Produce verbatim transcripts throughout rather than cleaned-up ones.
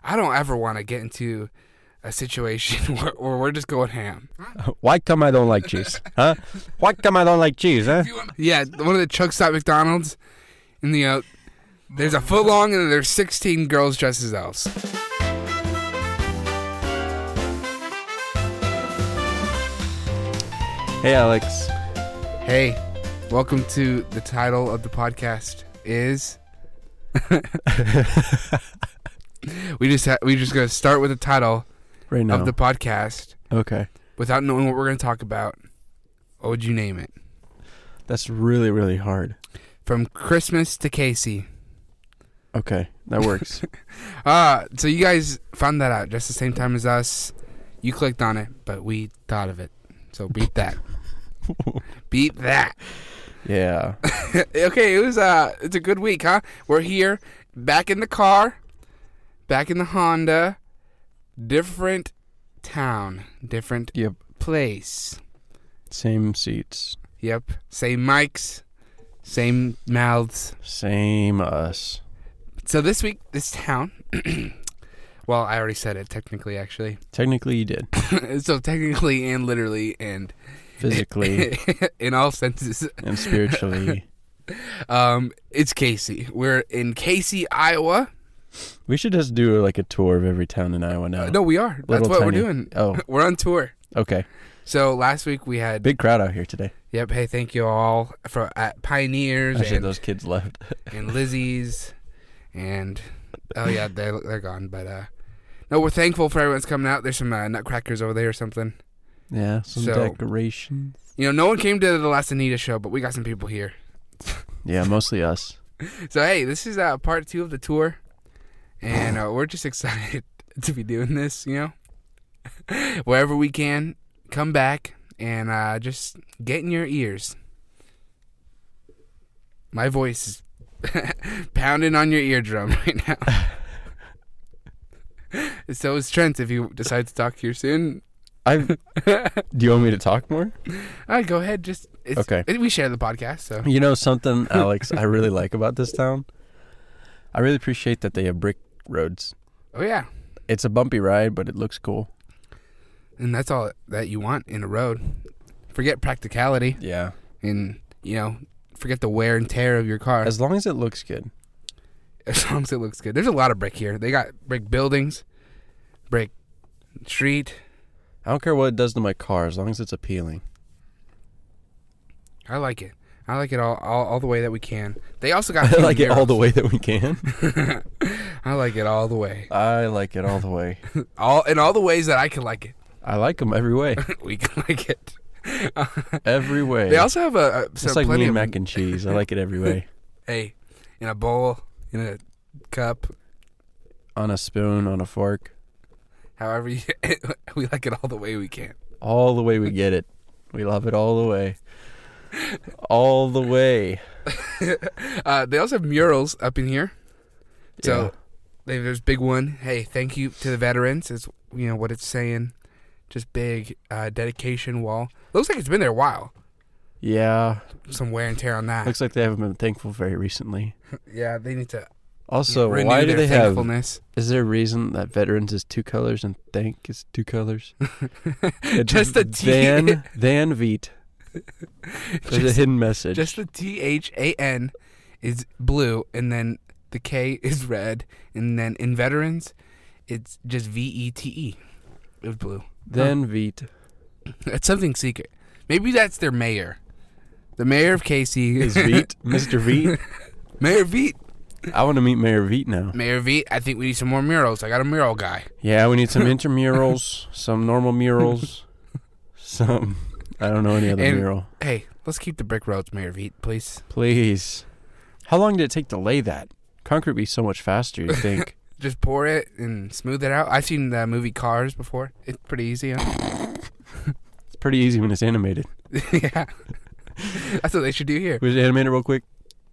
I don't ever want to get into a situation where, where we're just going ham. Why come I don't like cheese? Huh? Why come I don't like cheese, huh? Yeah, one of the truck stop McDonald's in the uh, there's a foot long and there's sixteen girls dressed as elves. Hey, Alex. Hey, welcome to the title of the podcast is. we just ha- we just gonna start with the title right now of the podcast. Okay. Without knowing what we're gonna talk about. What would you name it? That's really, really hard. From Christmas to Casey. Okay, that works. uh, so you guys found that out just the same time as us. You clicked on it, but we thought of it. So beat that. Beat that. Yeah. Okay, it was uh it's a good week, huh? We're here, back in the car, back in the Honda, different town, different Yep. place. Same seats. Yep. Same mics, same mouths. Same us. So this week, this town, well, I already said it technically, actually. Technically, you did. So technically and literally and Physically. in all senses. And spiritually. Um, it's Casey. We're in Casey, Iowa. We should just do like a tour of every town in Iowa now. Uh, no, we are. That's Little what tiny- we're doing. Oh, We're on tour. okay. So last week we had Big crowd out here today. Yep. Hey, thank you all for at Pioneers Actually, and, those kids left. and Lizzie's, and oh yeah, they're they're gone. But uh, no, we're thankful for everyone's coming out. There's some uh, nutcrackers over there or something. Yeah, some So- decorations. You know, no one came to the last Anita show, but we got some people here. Yeah, mostly us. So hey, this is uh, part two of the tour, and uh, we're just excited to be doing this. You know, wherever we can, come back and uh, just get in your ears. My voice is pounding on your eardrum right now. So is Trent. If you decide to talk here soon, I. Do you want me to talk more? all right, go ahead. Just it's, Okay. it- we share the podcast, so You know something, Alex, I really like about this town? I really appreciate that they have brick roads. oh yeah, It's a bumpy ride, but it looks cool. and that's all that you want in a road. Forget practicality. Yeah. And, you know, forget the wear and tear of your car. As, As long as it looks good. as long as it looks good. There's a lot of brick here. They got brick buildings, brick street. I don't care what it does to my car, as long as it's appealing. I like it. I like it all, all, all the way that we can. They also got. I like it all the way that we can. I like it all the way. I like it all the way. All in all the ways that I can like it. I like them every way. We can like it. Every way. They also have a, a It's some like plenty me and of mac and cheese. I like it every way. Hey, in a bowl, in a cup, On a spoon, on a fork. however you, we like it all the way we can. All the way we get it. We love it all the way. All the way. uh, they also have murals up in here. So Yeah. they, there's big one. Hey, thank you to the veterans. Is you know what it's saying. Just big uh, dedication wall. Looks like it's been there a while. Yeah. Some wear and tear on that. Looks like they haven't been thankful very recently. Yeah, they need to Also, renew why do their they have... thankfulness. Is there a reason that veterans is two colors and thank is two colors? It's Just the T. Van, Van Veet. There's a Just- hidden message. Just the T H A N is blue, and then the K is red, and then in veterans, it's just V E T E. It was blue. Van Veet. That's something secret. Maybe that's their mayor. The mayor of Casey Is Veet. Mister Veet. Mayor Veet. I want to meet Mayor Veet now. Mayor Veet, I think we need some more murals. I got a mural guy. Yeah, we need some intramurals, some normal murals, some... I don't know any other And- mural. Hey, let's keep the brick roads, Mayor Veet, please. Please. How long did it take to lay that? Concrete would be so much faster, you think. Just pour it and smooth it out. I've seen the movie Cars before. It's pretty easy. Huh? It's pretty easy when it's animated. Yeah. That's what they should do here. Was it animated real quick?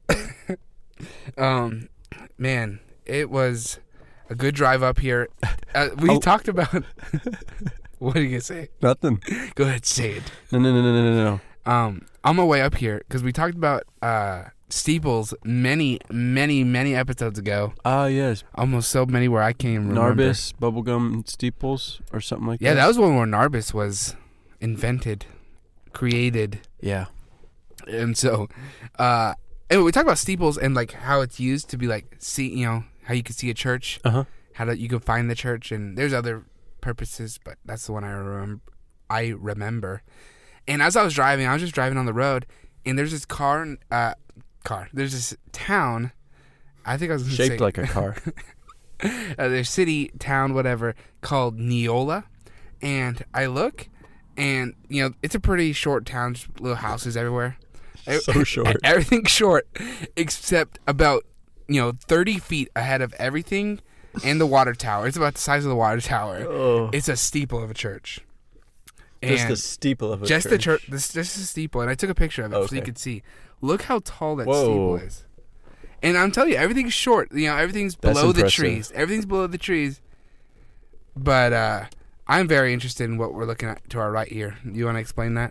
Um, man, it was a good drive up here. Uh, we Oh. talked about... What are you going to say? Nothing. Go ahead, say it. No, no, no, no, no, no. Um, on my way up here, because we talked about uh, steeples many, many, many episodes ago. Ah, yes. Almost so many where I can't even remember. Narbis, bubblegum steeples, or something like Yeah, that. that was one where Narbis was invented, created. Yeah. And so, uh, anyway, we talk about steeples and like how it's used to be like see, you know, how you can see a church, Uh huh. how that you can find the church, and there's other purposes, but that's the one I remember. I remember. And as I was driving, I was just driving on the road, and there's this car, uh, car. There's this town. I think I was gonna Shaped say, like a car. uh, their city, town, whatever, called Neola, and I look, and you know, it's a pretty short town, just little houses everywhere. So short. Everything's short, except about, you know, thirty feet ahead of everything and the water tower. It's about the size of the water tower. Oh. It's a steeple of a church. Just And the steeple of a just church. the church. This just a steeple, and I took a picture of it so Okay. you could see. Look how tall that Whoa. steeple is. And I'm telling you, everything's short. You know, everything's That's below the impressive. trees. Everything's below the trees. But uh, I'm very interested in what we're looking at to our right here. You want to explain that?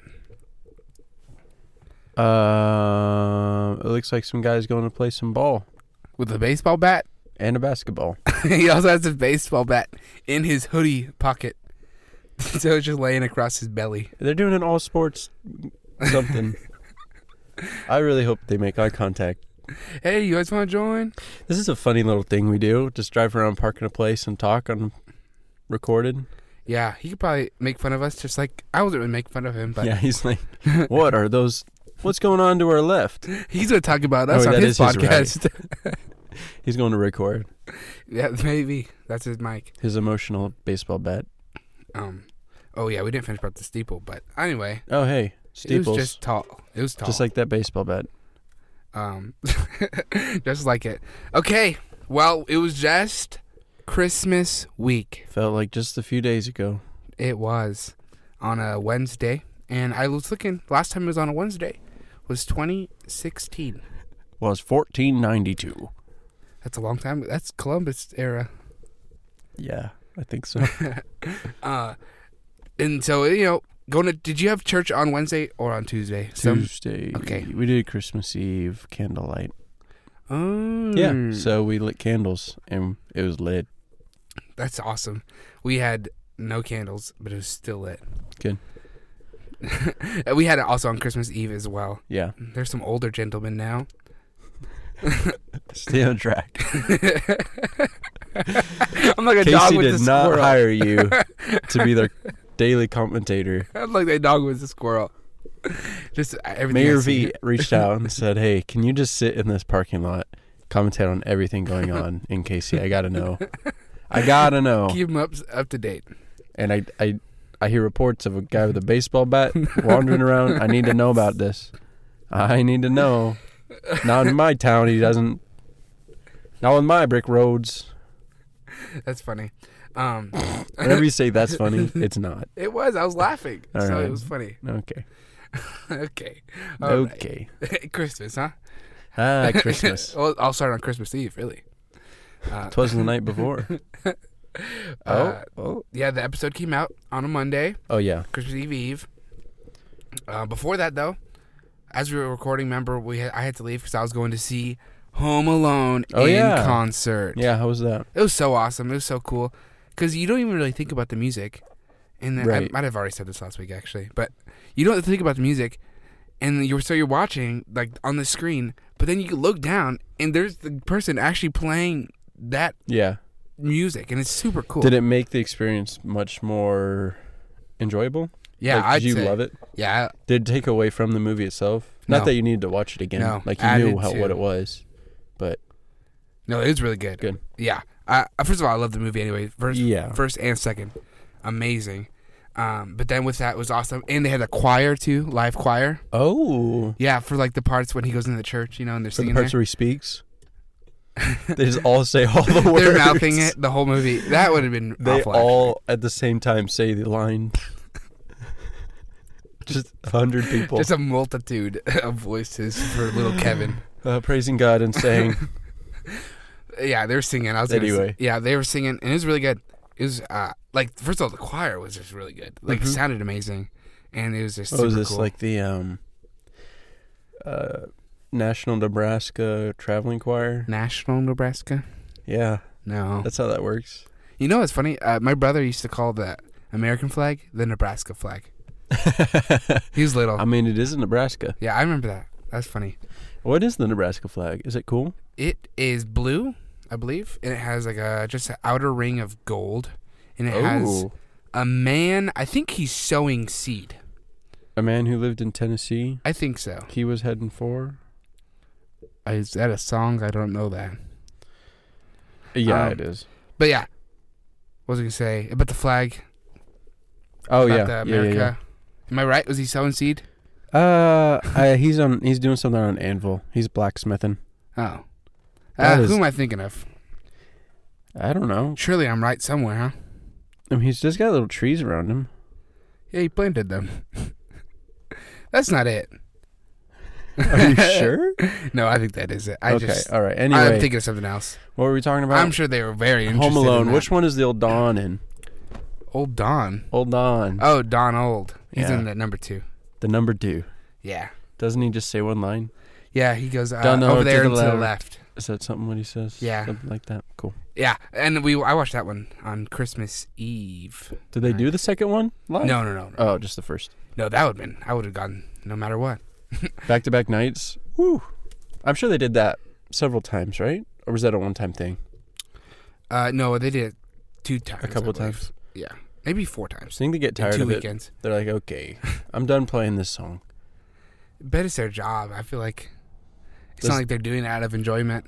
Uh, it looks like some guy's going to play some ball With a baseball bat? and a basketball. He also has a baseball bat in his hoodie pocket. So it's just laying across his belly. They're doing an all sports something. I really hope they make eye contact. Hey, you guys want to join? This is a funny little thing we do. Just drive around, park in a place, and talk on recorded. Yeah, he could probably make fun of us just like I wasn't going to make fun of him, but Yeah, he's like, what are those? What's going on to our left? he's going to talk about us Oh, on that his is his right. podcast. He's going to record Yeah, maybe. That's his mic. his emotional baseball bat. Um, oh, yeah, we didn't finish about the steeple, but anyway. Oh, hey, steeples. It was just tall. It was tall. Just like that baseball bat. Um, just like it. Okay, well, it was just Christmas week. Felt like just a few days ago. It was on a Wednesday, and I was looking, last time it was on a Wednesday was twenty sixteen. Was fourteen ninety-two. That's a long time. That's Columbus era. Yeah, I think so. uh, and so, you know, going to, did you have church on Wednesday or on Tuesday? Some- Tuesday. okay. We did Christmas Eve candlelight. Oh. Yeah. So we lit candles and it was lit. That's awesome. We had no candles, but it was still lit. Good. We had it also on Christmas Eve as well. Yeah. There's some older gentlemen now. Stay on track. I'm like a Casey dog with did a not squirrel. hire you to be their daily commentator. I'm like that dog with a squirrel. Just everything. Mayor I see. V reached out and said, "Hey, can you just sit in this parking lot, commentate on everything going on in Casey? I gotta know. I gotta know." Keep him up up to date. And I, I, I hear reports of a guy with a baseball bat wandering around. I need to know about this. I need to know. Not in my town. He doesn't. Not on my brick roads. That's funny. Um, Whenever you say that's funny, it's not. it was. I was laughing, All so right. it was funty. Okay. Okay. All right. Okay. Christmas, huh? Ah, Christmas. Well, I'll start on Christmas Eve, really. Uh, Twas the night before. uh, Oh. Oh. Yeah, the episode came out on a Monday, Oh yeah. Christmas Eve Eve. Uh, before that, though, as we were recording, remember we had, I had to leave because I was going to see Home Alone Oh, in yeah. concert. Yeah. How was that? It was so awesome. It was so cool because you don't even really think about the music. And then, Right. I might have already said this last week, actually, but you don't think about the music, and you're so you're watching like on the screen, but then you look down and there's the person actually playing that Yeah. music, and it's super cool. Did it make the experience much more enjoyable? Yeah, Like, I'd did you say. love it? Yeah, Did it take away from the movie itself? No. Not that you needed to watch it again. No, Like you added knew how to. what it was. But no, it was really good. Good. Yeah. Uh, first of all, I love the movie anyway. First, Yeah. first and second, amazing. Um, but then with that it was awesome, and they had a choir too, live choir. oh, Yeah, for like the parts when he goes into the church, you know, and they're for the singing parts there. where he speaks, they just all say all the words. They're mouthing it the whole movie. That would have been They awful. all at the same time say the line. Just a hundred actually. people Just a multitude of voices for little Kevin. uh, praising God and saying, Yeah, they were singing. I was gonna Anyway. say, yeah, they were singing, and it was really good. It was uh, like first of all, the choir was just really good. Like Mhm. it sounded amazing, and it was just "What super was this cool. like the um, uh, National Nebraska Traveling Choir. National Nebraska? Yeah, No. that's how that works. You know what's funny? Uh, my brother used to call the American flag the Nebraska flag. He was little. I mean, it is in Nebraska. Yeah, I remember that. That's funny. What is the Nebraska flag? Is it cool? It is blue, I believe, and it has like a just an outer ring of gold, and it Oh. has a man. I think he's sowing seed. A man who lived in Tennessee. I think so. He was heading for. Is that a song? I don't know that. Yeah, Um, it is. But yeah, what was I gonna say about the flag? Oh about yeah, the yeah, America. yeah, Am I right? Was he sowing seed? yeah. Uh, I, he's on. He's doing something on an anvil. He's blacksmithing. Oh, That uh, is- who am I thinking of? I don't know. Surely I'm right somewhere, huh? I mean, he's just got little trees around him. Yeah, he planted them. That's not it. Are you sure? No, I think that is it. I okay, just, all right. I'm Anyway, thinking of something else. what were we talking about? I'm sure they were very interested Home Alone. in that. Which one is the old Don in? Old Don. Old Don. Oh, Don Old. He's Yeah. in that number two. The number two. Yeah. Doesn't he just say one line? Yeah, he goes uh, Don over Old there to and the to the left. left. Is that something what he says? Yeah. Something like that. Cool. Yeah, and we I watched that one on Christmas Eve. Did they do the second one live? No, no, no, no. Oh, just the first. No, that would have been. I would have gone no matter what. Back to back nights. Woo. I'm sure they did that several times, right? Or was that a one time thing? Uh, no, they did it two times. A couple I believe. times. Yeah, maybe four I times. think they get In tired two of it. weekends. They're like, okay, I'm done playing this song. Bet it's their job. I feel like it's Does- not like they're doing it out of enjoyment.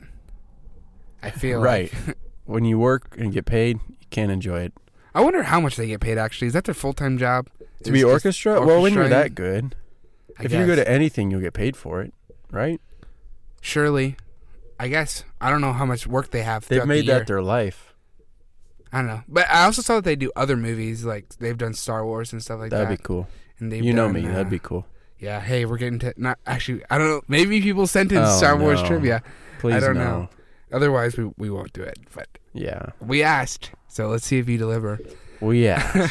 I feel Right. like. When you work and get paid, you can't enjoy it. I wonder how much they get paid. Actually, is that their full time job? To be Is just orchestra? Well, when you're orchestrating? that good. I If you go guess. to anything, you'll get paid for it, right? Surely, I guess. I don't know how much work they have. They've throughout made the year. that their life. I don't know, but I also saw that they do other movies, like they've done Star Wars and stuff like That'd that. be cool. And they've You know done, me. uh, That'd be cool. Yeah. Hey, we're getting to not actually. I don't know. Maybe people sent in Oh, Star Wars no. trivia. Please don't no. know. Otherwise, we we won't do it. But Yeah. we asked, so let's see if you deliver. Well, yeah.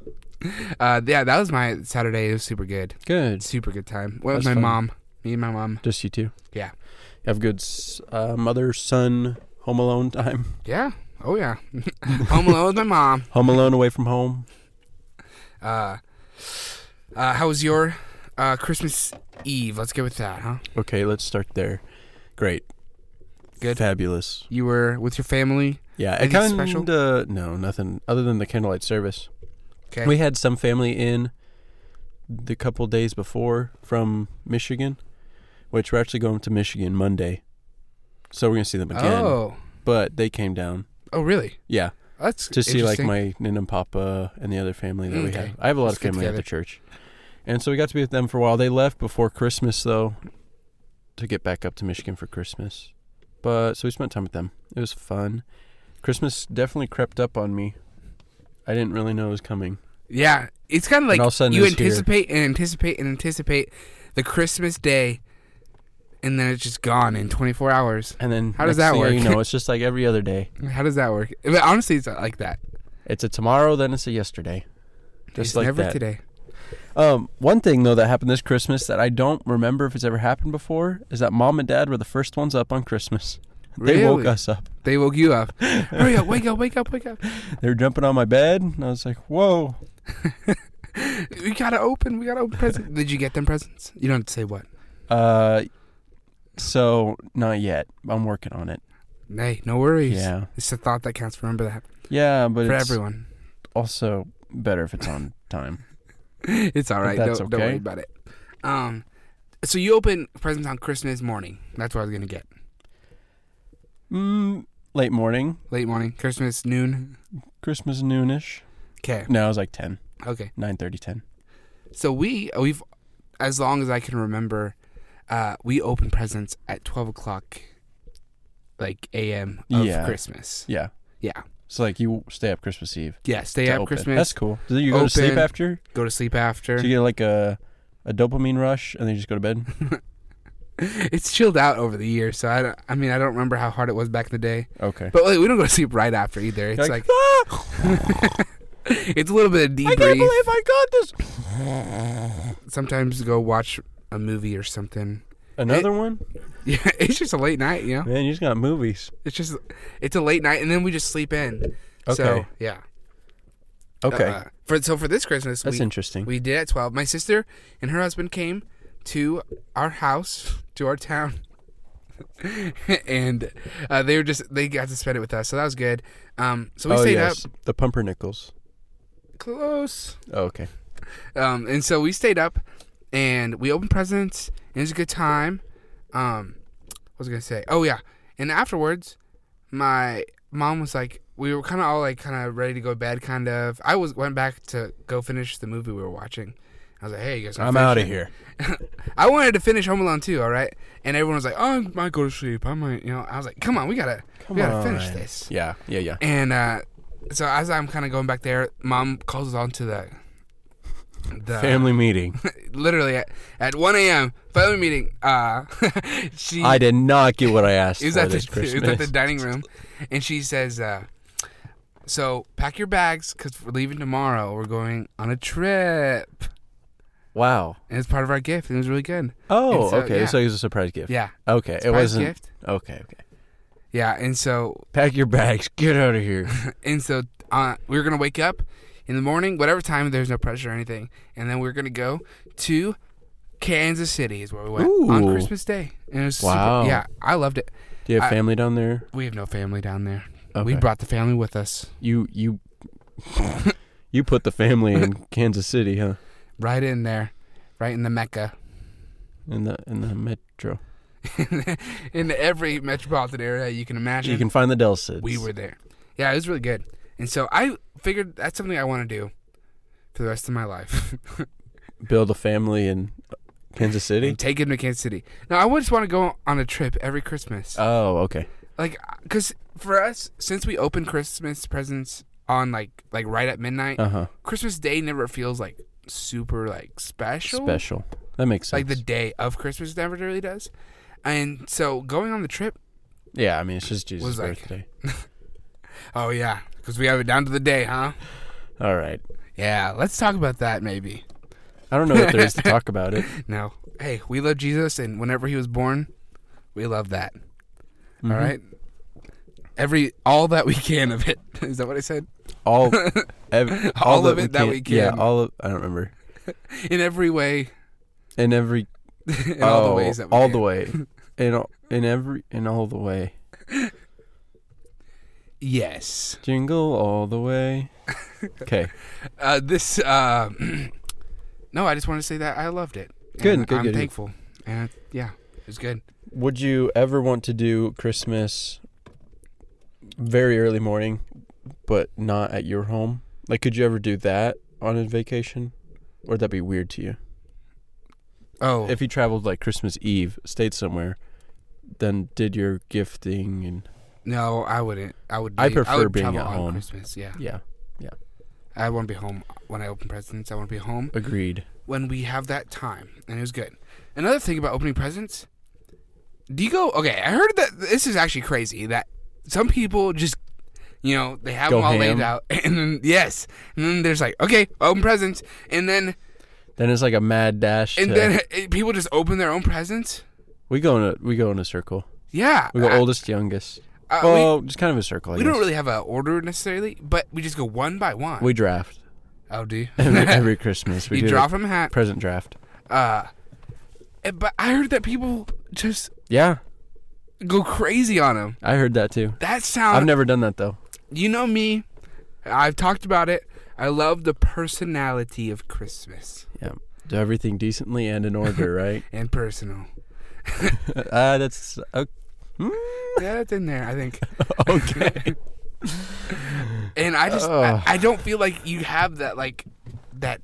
Uh, yeah, that was my Saturday. It was super good. Good. Super good time. Went with That's my fun. mom. Me and my mom. Just you two. Yeah. You have good s- uh, mother son Home Alone time. Yeah. Oh yeah. Home Alone with my mom. Home Alone away from home. Uh, uh, how was your uh, Christmas Eve? Let's go with that, huh? Okay, let's start there. Great. Good. Fabulous. You were with your family. Yeah, it Anything kind special? of no, nothing other than the candlelight service. Okay. We had some family in the couple days before from Michigan, which we're actually going to Michigan Monday. So we're going to see them again. Oh. But they came down. Oh, really? Yeah, That's to see like interesting. my Nin and Papa and the other family that we Okay. have. I have a lot Let's of get family at together. the church. And so we got to be with them for a while. They left before Christmas, though, to get back up to Michigan for Christmas. But so we spent time with them. It was fun. Christmas definitely crept up on me. I didn't really know it was coming. Yeah, it's kind of And like all of a sudden you it's here. anticipate and anticipate and anticipate the Christmas day, and then it's just gone in twenty-four hours. And then How does next that thing work? You know, it's just like every other day. How does that work? But honestly, it's not like that. It's a tomorrow, then it's a yesterday. Just It's like never that. today. Um, one thing though that happened this Christmas that I don't remember if it's ever happened before is that Mom and Dad were the first ones up on Christmas. They woke Really? us up. They woke you up. Hurry up! Wake up! Wake up! Wake up! They were jumping on my bed, and I was like, "Whoa!" We gotta open. We gotta open presents. Did you get them presents? You don't have to say what. Uh, so not yet. I'm working on it. Hey, no worries. Yeah, It's the thought that counts. Remember that yeah, but for it's everyone. also better if it's on time. It's all right. that's Don't, don't okay. worry about it. Um, so you open presents on Christmas morning. That's what I was gonna get. Mm, late morning, Late morning, Christmas noon. Christmas noonish. Okay. No, it was like ten, Okay. nine thirty, ten. So we we've as long as I can remember, uh, we open presents at twelve o'clock, like a m of Yeah. Christmas. Yeah. Yeah. So like you stay up Christmas Eve. Yeah. Stay to up open. Christmas. That's cool. Do you go to sleep Open. after? Go to sleep after. So you get like a a dopamine rush, and then you just go to bed. It's chilled out over the years, so I don't, I mean I don't remember how hard it was back in the day. Okay. But like, we don't go to sleep right after either. It's You're like, "Ah, it's a little bit of debrief. I can't believe I got this. Sometimes go watch a movie or something. Another It- one? Yeah, it's just a late night, you know. Man, you just got movies. It's just it's a late night, and then we just sleep in. Okay. So, yeah. Okay. Uh, for so for this Christmas, That's we, interesting. we did at twelve. My sister and her husband came to our house, to our town, and uh, they were just they got to spend it with us, so that was good. Um, so we oh, stayed yes. up The Pumpernickels. close, Oh, okay. um, and so we stayed up, and we opened presents. And it was a good time. Um, what was I gonna say? Oh yeah, and afterwards, my mom was like, we were kind of all like kind of ready to go to bed, kind of. I was went back to go finish the movie we were watching. I was like, hey, you guys. I'm out of here. I wanted to finish Home Alone too, all right? And everyone was like, oh, I might go to sleep. I might, you know. I was like, come on, we gotta, Come we gotta on. finish this. Yeah, yeah, yeah. And uh, so as I'm kind of going back there, Mom calls us on to the, the Family meeting. literally at, at one a.m. family meeting. Uh, she I did not get what I asked it was for at this the Christmas. it was at the dining room, and she says, uh, so pack your bags because we're leaving tomorrow. We're going on a trip. Wow. And it's part of our gift. And it was really good. Oh, And so, okay. yeah. So it was a surprise gift. Yeah. Okay. It Surprise wasn't. gift. Okay, okay. Yeah, and so Pack your bags. Get out of here. and so uh, we were gonna wake up in the morning, whatever time. There's no pressure or anything, and then we are gonna go to Kansas City. Is where we went Ooh. on Christmas Day. And it was Wow. super, yeah, I loved it. Do you have I- family down there? We have no family down there. Okay. We brought the family with us, You you you put the family in Kansas City, huh? right in there, right in the Mecca, In the in the metro. in every metropolitan area you can imagine. You can find the Delsids. We were there. Yeah, it was really good. And so I figured that's something I want to do for the rest of my life. build a family in Kansas City. And take him to Kansas City. No, I would just want to go on a trip every Christmas. Oh, okay. Like, because for us, since we open Christmas presents on, like, like right at midnight, Uh huh. Christmas Day never feels, like, super, like, special. Special. That makes sense. Like, the day of Christmas never really does. And so going on the trip, yeah, I mean it's just Jesus' was like- birthday. oh, yeah, because we have it down to the day, huh? All right. Yeah, let's talk about that maybe. I don't know what there is to talk about it. No. Hey, we love Jesus, and whenever he was born, we love that. Mhm. All right? Every all that we can of it. Is that what I said? All, ev- All of we it that we Yeah, can. all of. I don't remember. In every way. In every. In all the oh, ways that we all can. the way. In all, in every in all the way. Yes. Jingle all the way. Okay. Uh, this. Uh, no, I just want to say that I loved it. Good, And good, I'm good. thankful. And yeah, it was good. Would you ever want to do Christmas very early morning, but not at your home? Like, could you ever do that on a vacation? Or would that be weird to you? Oh, If you traveled like Christmas Eve, stayed somewhere, then did your gifting and no, I wouldn't. I would. I leave- prefer would being travel at on home. Christmas. Yeah, yeah, I want to be home when I open presents. I want to be home agreed. when we have that time, and it was good. Another thing about opening presents, do you go? Okay, I heard that this is actually crazy. That some people just, you know, they have Go them all ham. laid out, and then yes, and then there's like, okay, open presents, and then Then it's like a mad dash. and to- then eh, people just open their own presents. we go in a we go in a circle. Yeah, We go I- oldest, youngest. uh, Well, just kind of a circle. I we, we guess. don't really have an order necessarily, but we just go one by one. We draft oh, do you? every, every Christmas. We you do draw a from a hat. present draft. Uh, eh, but I heard that people just Yeah, go crazy on them. I heard that too. That sounds. I've never done that though. You know me. I've talked about it. I love the personality of Christmas Do everything decently and in order, right? and personal. uh, that's uh, mm, Yeah, that's in there, I think. okay. And I just, Ugh. I, I don't feel like you have that, like, that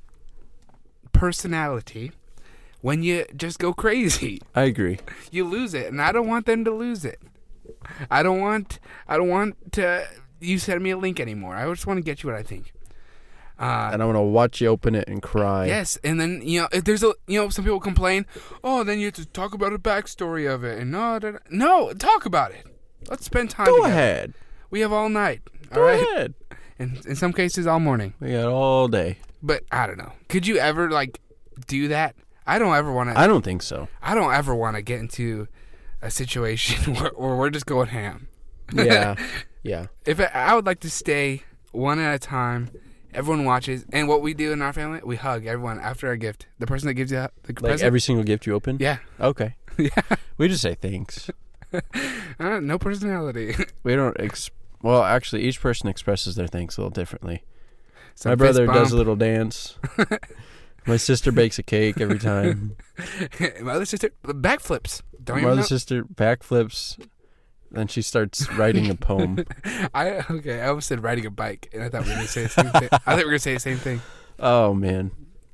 personality when you just go crazy. I agree. You lose it, and I don't want them to lose it. I don't want, I don't want to, you send me a link anymore. I just want to get you what I think. Uh, And I want to watch you open it and cry. Yes, and then you know if there's a you know some people complain, oh, then you have to talk about a backstory of it, and no, da, da. no, talk about it. Let's spend time. Go together. ahead. We have all night. Go all right, ahead. and in some cases all morning. We got all day. But I don't know. Could you ever like do that? I don't ever want to. I don't think so. I don't ever want to get into a situation where, where we're just going ham. Yeah, yeah. If I, I would like to stay one at a time. Everyone watches, and what we do in our family, we hug everyone after our gift. The person that gives you the Like present, every single gift you open? yeah, Okay. yeah. We just say thanks. Uh, no personality. We don't, ex- well, actually, each person expresses their thanks a little differently. Some My brother fist does a bump. little dance. My sister bakes a cake every time. My other sister, backflips. Don't My even other know. sister backflips. Then she starts writing a poem. I okay. I almost said riding a bike, and I thought we were gonna say the same thing. I thought we were gonna say the same thing. Oh, man.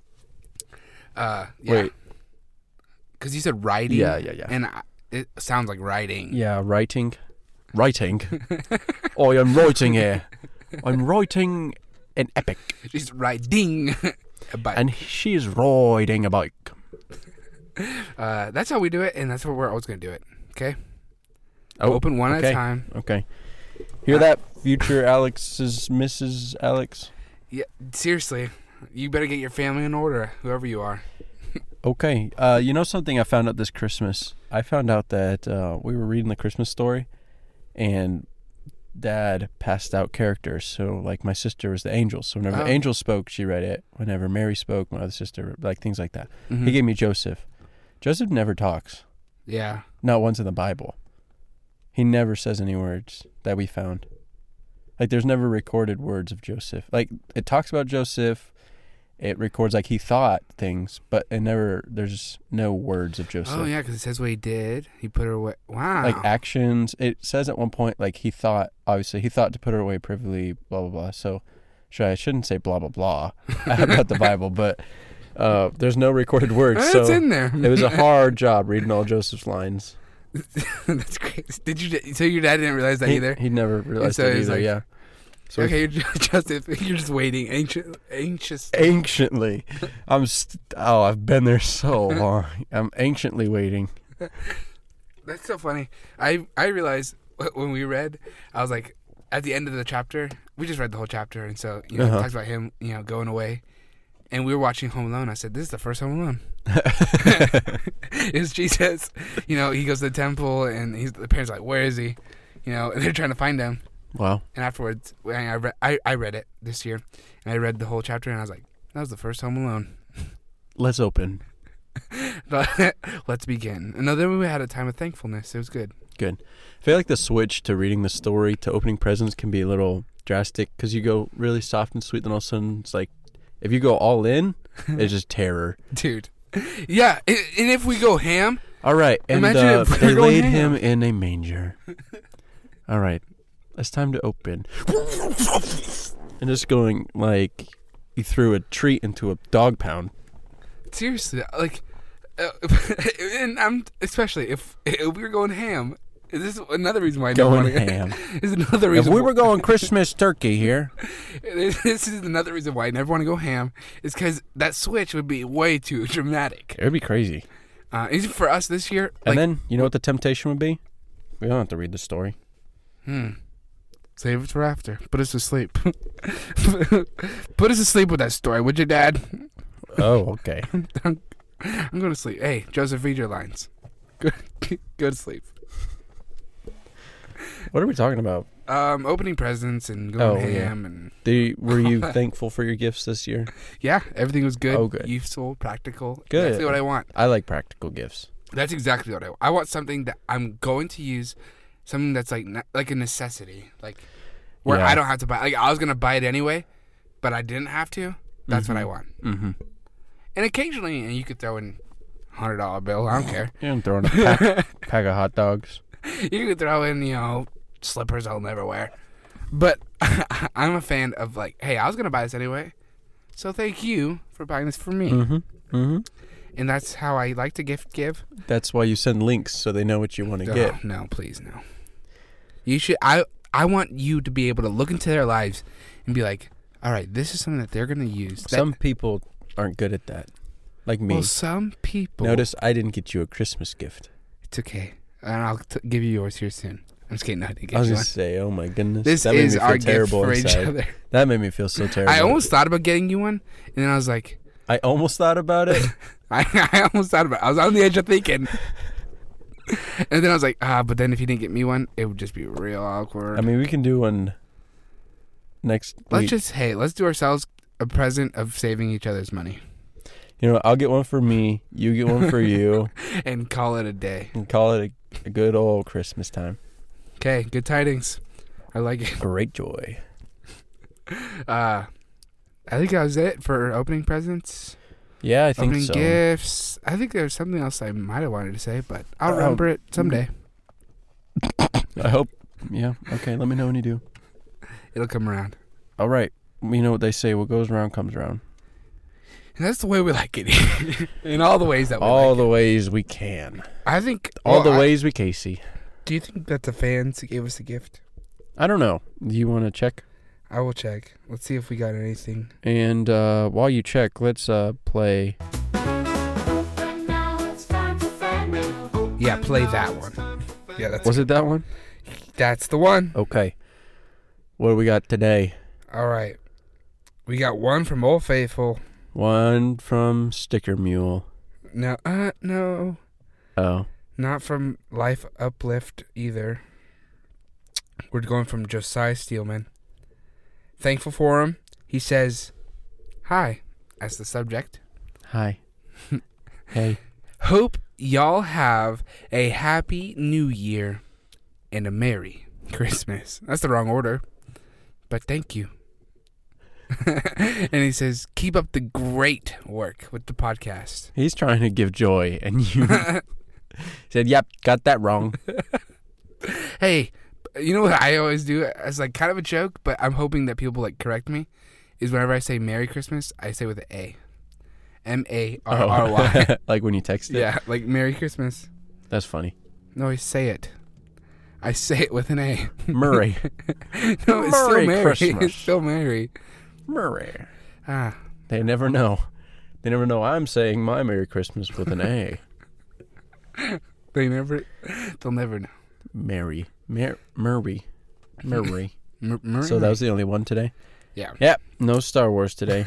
Uh, yeah. Wait. Because you said riding. Yeah, yeah, yeah. And I, it sounds like riding. Yeah, writing. Writing. Oh, I'm writing here. I'm writing an epic. She's riding a bike. And she's riding a bike. uh, that's how we do it, and that's how we're always gonna do it. Okay. Oh, Open one at okay. a time. Okay. Hear that, future Alex's Missus Alex? Yeah. Seriously, you better get your family in order, whoever you are. Okay. Uh, you know something I found out this Christmas? I found out that uh, we were reading the Christmas story, and Dad passed out characters. So, like, my sister was the angel. So whenever Oh. the angel spoke, she read it. Whenever Mary spoke, my other sister, like, things like that. Mhm. He gave me Joseph. Joseph never talks. Yeah. Not once in the Bible. He never says any words that we found. Like, there's never recorded words of Joseph. Like, it talks about Joseph. It records, like, he thought things, but it never, there's no words of Joseph. Oh yeah, because it says what he did. He put her away. Wow. Like, actions. It says at one point, like, he thought, obviously, he thought to put her away privily, blah, blah, blah. So, sure, I shouldn't say blah, blah, blah about the Bible, but uh, there's no recorded words. It's So in there. it was a hard job reading all Joseph's lines. That's great. Did you? So your dad didn't realize that he, either? He never realized so it he's either, like- yeah. So Okay, you're just, Joseph. You're just waiting, anxious, anxious. anciently. I'm st- oh, I've been there so long. I'm anciently waiting. That's so funny. I I realized wh- when we read, I was like, at the end of the chapter, we just read the whole chapter, and so you know, Uh-huh. it talks about him, you know, going away, and we were watching Home Alone. I said, "This is the first Home Alone." It's Jesus. You know, he goes to the temple, and he's the parents are like, "Where is he?" You know, and they're trying to find him. Wow. And afterwards, when I read, I, I read it this year, and I read the whole chapter, and I was like, "That was the first Home Alone." Let's open. Let's begin. And then we had a time of thankfulness. It was good. Good. I feel like the switch to reading the story to opening presents can be a little drastic because you go really soft and sweet, then all of a sudden it's like, if you go all in, it's just terror. Dude. Yeah, and and if we go ham, All right, and Imagine uh, if we they were going laid ham. him in a manger. All right, it's time to open. And just going like you threw a treat into a dog pound. seriously, like, uh, and I'm especially if, if we were going ham. This is another reason why I don't Going want to. ham. This is another If reason. we wh- were going Christmas turkey here, This is another reason why I never want to go ham. Is because that switch would be way too dramatic. it would be crazy. Uh, is for us this year. And Like, then, you know what the temptation would be? We don't have to read the story. hmm. Save it for after. Put us to sleep. Put us to sleep with that story, would you, Dad? Oh, okay. I'm going to sleep. Hey, Joseph, read your lines. Go, go to sleep. What are we talking about? Um, opening presents and going Oh, yeah. ham and Do you, were you thankful for your gifts this year? yeah, everything was good. Oh, good. Useful, practical. Good. Exactly what I want. I like practical gifts. That's exactly what I want. I want something that I'm going to use, something that's like ne- like a necessity, like where Yeah. I don't have to buy. Like I was gonna buy it anyway, but I didn't have to. That's what I Mhm. want. Mm-hmm. And occasionally, and you could throw in a hundred dollar bill. I don't care. You can throw in a pack, pack of hot dogs. You could throw in, you know, slippers I'll never wear. But I'm a fan of like, hey, I was gonna buy this anyway, so thank you for buying this for me. Mm-hmm. Mm-hmm. And that's how I like to gift give. That's why you send links so they know what you want to Oh, get. no, please, no. You should. I I want you to be able to look into their lives and be like, all right, this is something that they're gonna use. That- Some people aren't good at that. Like me. well, some people. Notice I didn't get you a Christmas gift. It's okay, and I'll t- give you yours here soon. I'm just kidding. No, I didn't I get was you going one. to say, oh my goodness. This that made is me feel our gift terrible for each inside. other. That made me feel so terrible. I almost thought about getting you one, and then I was like, I almost thought about it. I, I almost thought about it. I was on the edge of thinking. And then I was like, ah, but then if you didn't get me one, it would just be real awkward. I mean, we can do one next let's week. just, hey, let's do ourselves a present of saving each other's money. You know, I'll get one for me. You get one for you. And call it a day. And call it a, a good old Christmas time. Okay, good tidings. I like it. Great joy. Uh, I think that was it for opening presents. Yeah, I think opening so. gifts. I think there's something else I might have wanted to say, but I'll Uh, remember it someday. I hope. Yeah. Okay. Let me know when you do. It'll come around. All right. You know what they say. What goes around comes around. And that's the way we like it. In all the ways that we All like the it. ways we can. I think. All well, the I- ways we Casey. Do you think that the fans gave us a gift? I don't know. Do you want to check? I will check. Let's see if we got anything. And uh, while you check, let's uh, play. Yeah, play that one. Yeah, that's Was it that one? that's the one. Okay. What do we got today? All right. We got one from Old Faithful. One from Sticker Mule. No, uh, no, Oh. not from Life Uplift either. We're going from Josiah Steelman. Thankful for him. He says, "Hi," as the subject. Hi. Hey. Hope y'all have a happy new year and a merry Christmas. That's the wrong order, but thank you. And he says, keep up the great work with the podcast. He's trying to give joy, and you said, "Yep, got that wrong." Hey, you know what I always do as like kind of a joke, but I'm hoping that people like correct me, is whenever I say Merry Christmas, I say with an A. M A R R Y. Like when you text it? Yeah, like Merry Christmas. That's funny. No, I say it. I say it with an A. Murray. No, it's Merry still Merry. Christmas. It's still Merry. Murray. Ah, They never know. They never know I'm saying my Merry Christmas with an A. they never, they'll never know. Mary. Mer- Murray. Murray. M- Murray. So that was the only one today? Yeah. Yep. No Star Wars today.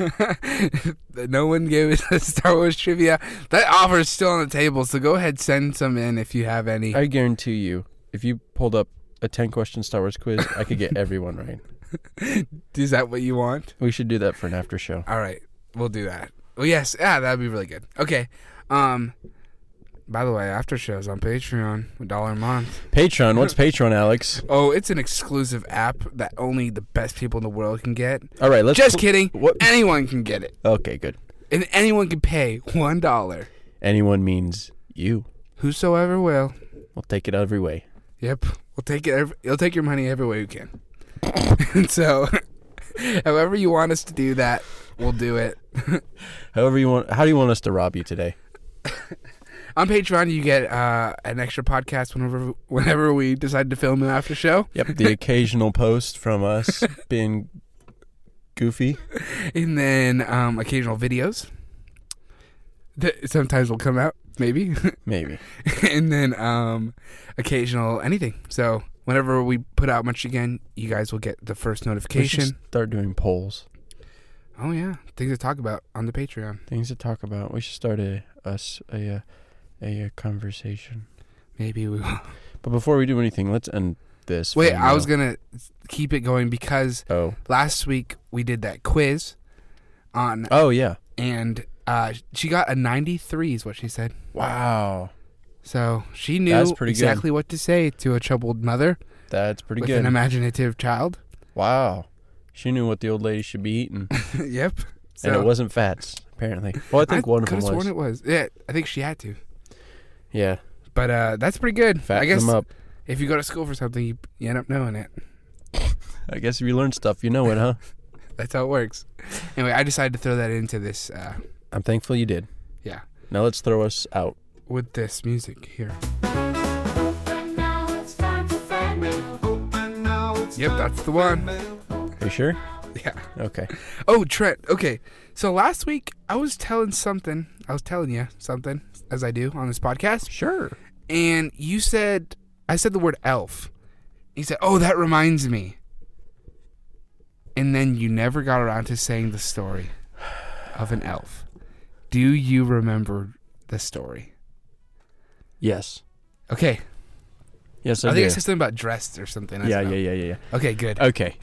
No one gave us a Star Wars trivia. That offer is still on the table, so go ahead, send some in if you have any. I guarantee you, if you pulled up a ten-question Star Wars quiz, I could get everyone right. Is that what you want? We should do that for an after show. All right, we'll do that. Well, yes, yeah, that'd be really good. Okay. Um. By the way, after shows on Patreon, a dollar a month. Patreon. What's Patreon, Alex? Oh, it's an exclusive app that only the best people in the world can get. All right, let's. Just pl- kidding. What? Anyone can get it, Okay, good. and anyone can pay one dollar. Anyone means you. Whosoever will. We'll take it every way. Yep, we'll take it. Every, you'll take your money every way you can. And so, however you want us to do that, we'll do it. However you want. How do you want us to rob you today? On Patreon, you get uh, an extra podcast whenever whenever we decide to film an after show. Yep, the occasional post from us being goofy. And then um, occasional videos that sometimes will come out, maybe. Maybe. And then um, occasional anything. So whenever we put out much again, you guys will get the first We should notification. start doing polls. Oh, yeah. Things to talk about on the Patreon. Things to talk about. We should start a us a a, a, a conversation. Maybe we will. But before we do anything, let's end this. Wait, for I now. was going to keep it going because Oh. last week we did that quiz on, Oh yeah. and uh, she got a ninety-three is what she said. Wow. So she knew That's pretty good. exactly what to say to a troubled mother That's pretty with good. an imaginative child. Wow. She knew what the old lady should be eating. Yep. So And it wasn't fats, apparently. Well, I think one of them could've was. sworn it was. Yeah, I think she had to. Yeah. But uh, that's pretty good. Fatten I guess them up. if you go to school for something, you, you end up knowing it. I guess if you learn stuff, you know it, huh? That's how it works. Anyway, I decided to throw that into this uh, I'm thankful you did. Yeah. Now let's throw us out. with this music here. Yep, that's the one. Are you sure? Yeah. Okay. Oh, Trent. Okay. So last week I was telling something. I was telling you something, as I do on this podcast. Sure. And you said, I said the word elf. He said, oh, that reminds me. And then you never got around to saying the story of an elf. Do you remember the story? Yes. Okay. Yes, I, I think do. it's something about dressed or something. I Yeah, don't know. yeah, yeah, yeah, yeah. Okay, good. Okay.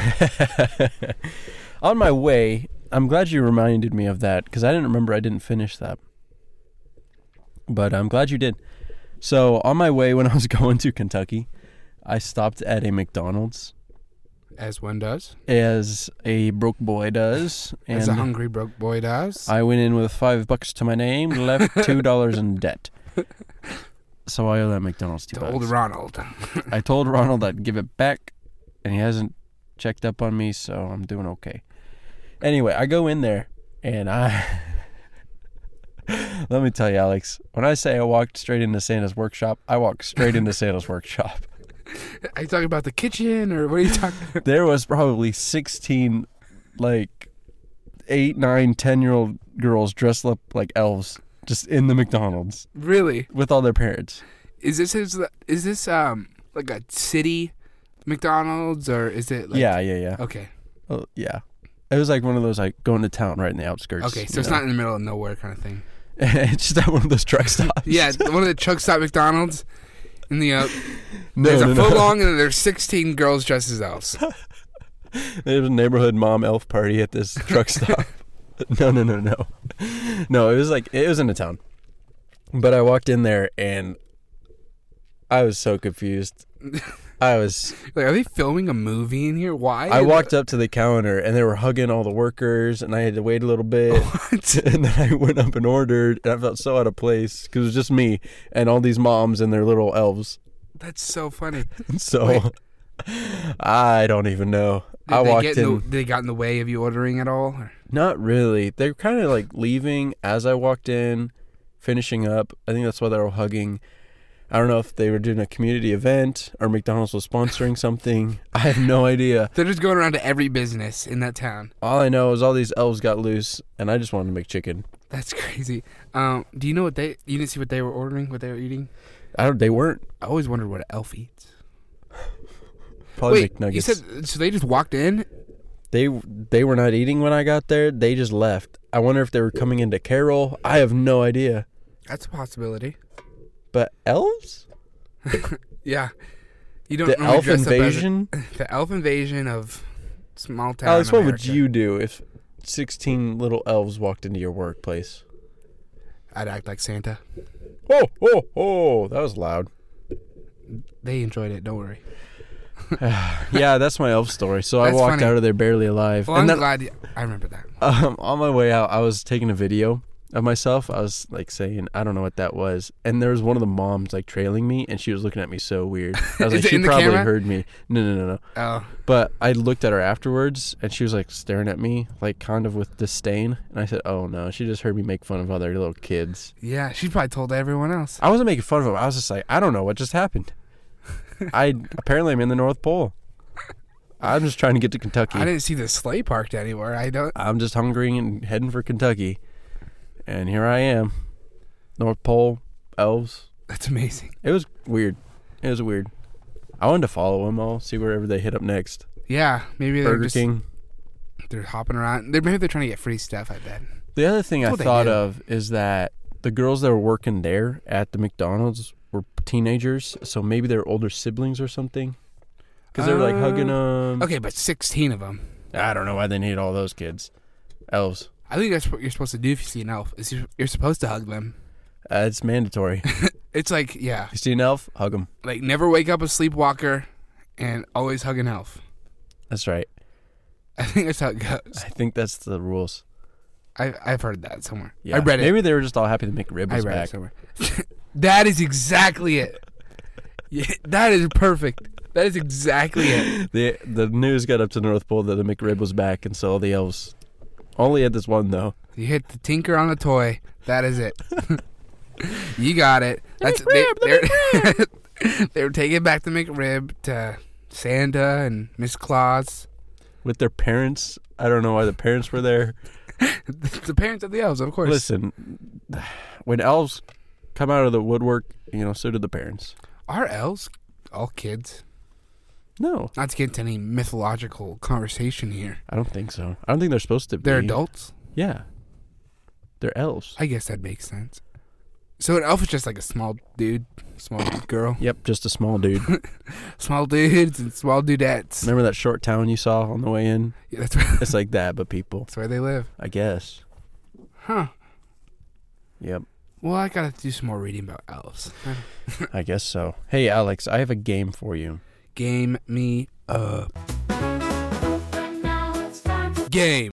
On my way, I'm glad you reminded me of that because I didn't remember I didn't finish that. But I'm glad you did. So on my way when I was going to Kentucky, I stopped at a McDonald's. As one does. As a broke boy does. And As a hungry broke boy does. I went in with five bucks to my name, left two dollars in debt. So I owe that McDonald's two To bucks. old Ronald. I told Ronald I'd give it back, and he hasn't checked up on me, so I'm doing okay. Anyway, I go in there, and I... Let me tell you, Alex, when I say I walked straight into Santa's workshop, I walked straight into Santa's workshop. Are you talking about the kitchen, or what are you talking about? There was probably sixteen, like, eight, nine, ten-year-old girls dressed up like elves just in the McDonald's. Really? With all their parents. Is this is, is this um like a city McDonald's, or is it like... Yeah, yeah, yeah. Okay. Well, yeah. It was like one of those, like, going to town right in the outskirts. Okay, so you it's know? not in the middle of nowhere kind of thing. It's just at one of those truck stops. Yeah, one of the truck stop McDonald's. In the uh, no, there's no, a no. foot long, and there's sixteen girls dressed as elves. There was a neighborhood mom elf party at this truck stop. No, no, no, no. No, it was like, it was in a town. But I walked in there, and I was so confused. I was... Like, are they filming a movie in here? Why? I walked up to the counter, and they were hugging all the workers, and I had to wait a little bit. What? And then I went up and ordered, and I felt so out of place, because it was just me and all these moms and their little elves. That's so funny. So, Wait. I don't even know. Did I they walked get in... in the, did they got in the way of you ordering at all? Or? Not really. They're kind of like leaving as I walked in, finishing up. I think that's why they were hugging. I don't know if they were doing a community event or McDonald's was sponsoring something. I have no idea. They're just going around to every business in that town. All I know is all these elves got loose, and I just wanted to make chicken. That's crazy. Um, do you know what they? You didn't see what they were ordering? What they were eating? I don't. They weren't. I always wondered what an elf eats. Probably Wait, McNuggets. you said so? They just walked in. They they were not eating when I got there. They just left. I wonder if they were coming into Carol. I have no idea. That's a possibility. But elves? Yeah, you don't. The normally elf dress up as a- invasion? the elf invasion of small town. Alex, what would America. you do if sixteen little elves walked into your workplace? I'd act like Santa. Oh, oh, oh, that was loud. They enjoyed it. Don't worry. Yeah, that's my elf story. So That's I walked funny. out of there barely alive. Well, and I'm then glad you, I remember that. um, on my way out, I was taking a video of myself. I was like saying, I don't know what that was. And there was one of the moms like trailing me, and she was looking at me so weird. I was Is like, it she in the probably camera? heard me. No, no, no, no. Oh, But I looked at her afterwards, and she was like staring at me, like kind of with disdain. And I said, oh no, she just heard me make fun of other little kids. yeah. She probably told everyone else. I wasn't making fun of them. I was just like, I don't know what just happened. I apparently I'm in the North Pole. I'm just trying to get to Kentucky. I didn't see the sleigh parked anywhere. I don't. I'm just hungry and heading for Kentucky. And here I am. North Pole, elves. That's amazing. It was weird. It was weird. I wanted to follow them all, see wherever they hit up next. Yeah, maybe they're Burger just King. they're hopping around. They're maybe they're trying to get free stuff. I bet. The other thing I That's what they thought do. of is that the girls that were working there at the McDonald's were teenagers, so maybe they're older siblings or something. Because they were like Uh, hugging them. Okay, but sixteen of them. I don't know why they need all those kids. Elves. I think that's what you're supposed to do if you see an elf. Is you're, you're supposed to hug them. Uh, it's mandatory. It's like yeah, You see an elf? Hug them. like never wake up a sleepwalker, and always hug an elf. That's right. I think that's how it goes. I think that's the rules. I I've heard that somewhere. Yeah. I read it. Maybe they were just all happy to make rib I was read back. it somewhere. That is exactly it. Yeah, that is perfect. That is exactly it. The the news got up to North Pole that the McRib was back, and so all the elves only had this one though. You hit the tinker on the toy. That is it. You got it. That's they, they're, they were taking back the McRib to Santa and Miss Claus. With their parents. I don't know why the parents were there. The parents of the elves, of course. Listen, when elves come out of the woodwork, you know, so do the parents. Are elves all kids? No, Not to get into any mythological conversation here. I don't think so. I don't think they're supposed to be. They're adults? Yeah. They're elves. I guess that makes sense. So an elf is just like a small dude, small girl. Yep, just a small dude. Small dudes and small dudettes. Remember that short town you saw on the way in? Yeah, that's where, It's like that, but people. that's where they live. I guess. Huh. Yep, Well, I gotta do some more reading about elves. I guess so. Hey, Alex, I have a game for you. Game me up. Game.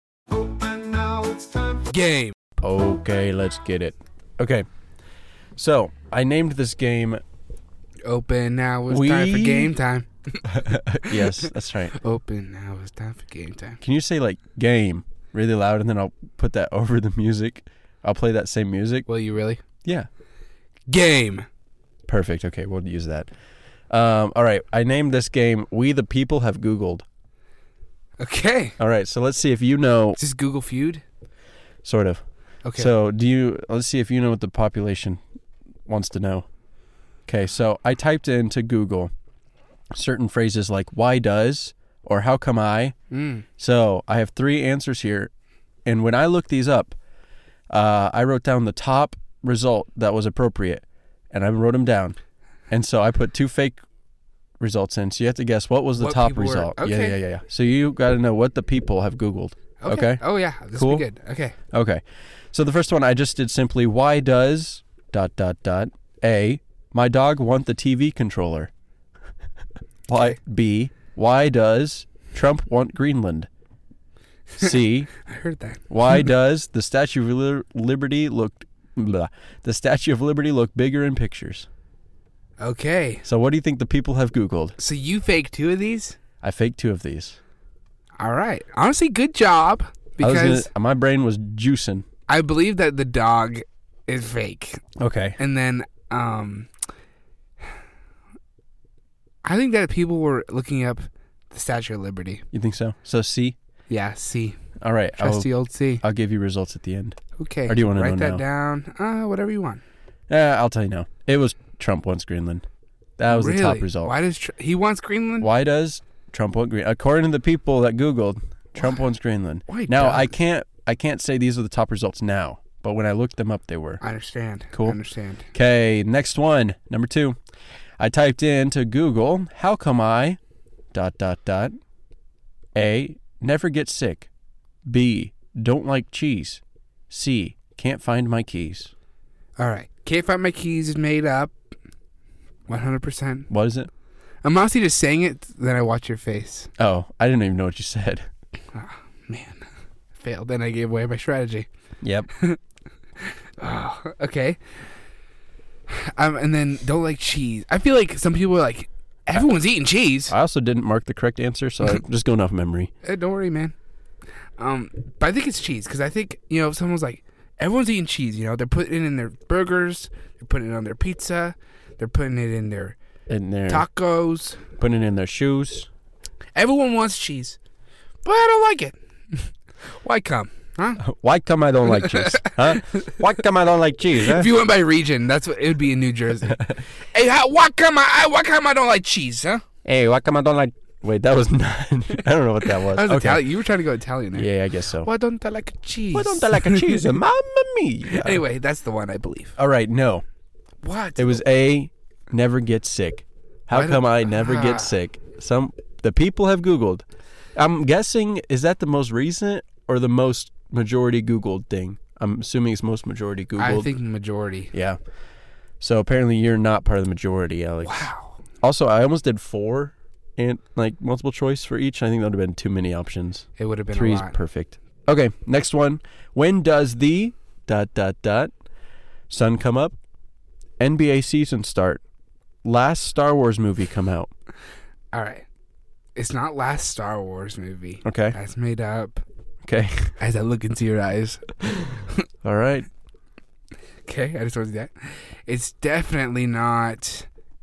Game. Okay, let's get it. Okay, so I named this game. Open now. It's We- time for game time. Yes, that's right. Open now. It's time for game time. Can you say like game really loud and then I'll put that over the music? I'll play that same music. Will you really? Yeah. Game. Perfect. Okay, we'll use that. Um, all right, I named this game We the People Have Googled. Okay. All right, so let's see if you know, Is this Google Feud? sort of. Okay. So do you, let's see if you know what the population wants to know. Okay, so I typed into Google certain phrases like why does or how come I. Mm. So I have three answers here. And when I looked these up, uh, I wrote down the top result that was appropriate. And I wrote them down. And so I put two fake results in. So you have to guess what was the What top people were- result. Yeah, okay. yeah, yeah, yeah. So you got to know what the people have Googled. Okay. Okay. Oh yeah. This Cool. will be good. Okay. Okay. So the first one I just did simply why does dot dot dot A my dog want the T V controller? Why B why does Trump want Greenland? C I heard that. why does the Statue of Li- Liberty look blah, the Statue of Liberty look bigger in pictures? Okay. So what do you think the people have Googled? So you faked two of these? I faked two of these. All right. Honestly, good job. I was Because gonna, my brain was juicing. I believe that the dog is fake. Okay. And then um I think that people were looking up the Statue of Liberty. You think so? So C? Yeah, C. All right. I'll, Trusty old C. I'll give you results at the end. Okay. Or do you wanna write know that now? down? Uh, whatever you want. Uh, I'll tell you now. It was Trump wants Greenland. That was really? the top result. Why does tr- he wants Greenland? Why does Trump want Greenland? According to the people that Googled, Trump Why? wants Greenland. Why Now does? I can't I can't say these are the top results now, but when I looked them up, they were. I understand. Cool. I understand. Okay, next one, number two. I typed into Google, how come I dot dot dot A never get sick, B don't like cheese, C can't find my keys. All right. Can't find my keys is made up. one hundred percent. What is it? I'm honestly just saying it, then I watch your face. Oh, I didn't even know what you said. Ah, man. Failed. Then I gave away my strategy. Yep. Oh, okay. Um, and then don't like cheese. I feel like some people are like, everyone's eating cheese. I also didn't mark the correct answer, so I'm just going off memory. Eh, don't worry, man. Um, but I think it's cheese because I think, you know, if someone's like, everyone's eating cheese, you know, they're putting it in their burgers, they're putting it on their pizza, they're putting it in their In their tacos. putting it in their shoes. Everyone wants cheese, but I don't like it. Why come? Huh? Why come I don't like cheese? Huh? Why come I don't like cheese? Huh? If you went by region, that's what it would be in New Jersey. Hey, how, why come I? Why come I don't like cheese? Huh? Hey, why come I don't like? Wait, that was not. I don't know what that was. That was Okay. Italian. You were trying to go Italian there. Yeah, I guess so. Why don't I like cheese? Why don't I like a cheese? Mamma mia. Anyway, that's the one I believe. All right, no. What? It was A, never get sick. How Why come don't- I never Ah. get sick? Some the people have Googled. I'm guessing, is that the most recent or the most majority Googled thing? I'm assuming it's most majority Googled. I think majority. Yeah. So apparently you're not part of the majority, Alex. Wow. Also, I almost did four and like multiple choice for each. I think that would have been too many options. It would have been Three a is lot. perfect. Okay, next one. When does the dot dot dot sun come up? N B A season start. Last Star Wars movie come out. All right. It's not last Star Wars movie. Okay. That's made up. Okay. As I look into your eyes. All right. Okay, I just want to do that. It's definitely not.